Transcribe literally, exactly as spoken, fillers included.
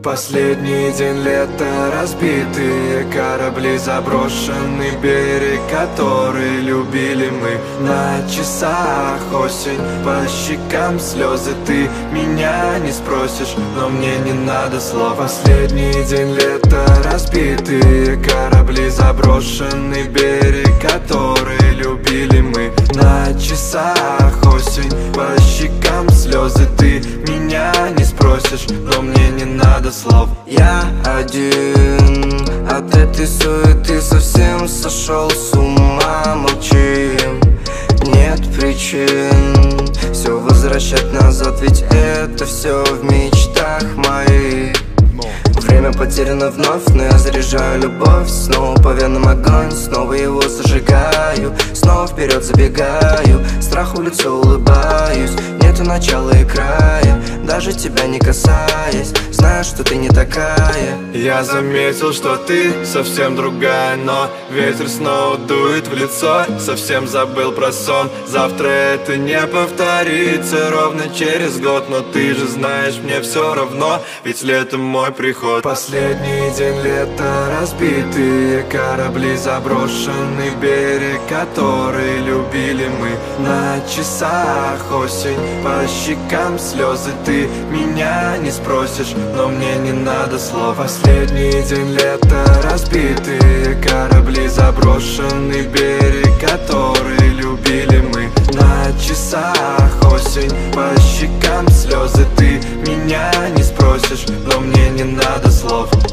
Последний день лета, разбитые корабли, заброшенный берег, который любили мы. На часах осень, по щекам слезы, ты меня не спросишь, но мне не надо слов. Последний день лета, разбитые корабли, заброшенный берег, который любили мы. На часах осень, по щекам слезы, ты меня не спросишь, но мне не надо слов. Я один от этой суеты совсем сошел с ума. Молчим, нет причин все возвращать назад, ведь это все в мечтах моих. Время потеряно вновь, но я заряжаю любовь. Снова по венам огонь, снова его зажигаю. Снова вперед забегаю, страху в лицо улыбаюсь. Нету начала и края, даже тебя не касаясь. Знаю, что ты не такая. Я заметил, что ты совсем другая, но ветер снова дует в лицо. Совсем забыл про сон, завтра это не повторится. Ровно через год, но ты же знаешь, мне все равно, ведь летом мой приход. Последний день лета, разбитые корабли, заброшенный берег, который любили мы. На часах осень, по щекам слезы, ты меня не спросишь, но мне не надо слов. Последний день лета, разбитые корабли, заброшенный берег, который любили мы. На часах осень, по щекам слезы, ты меня не спросишь, но мне не надо слов.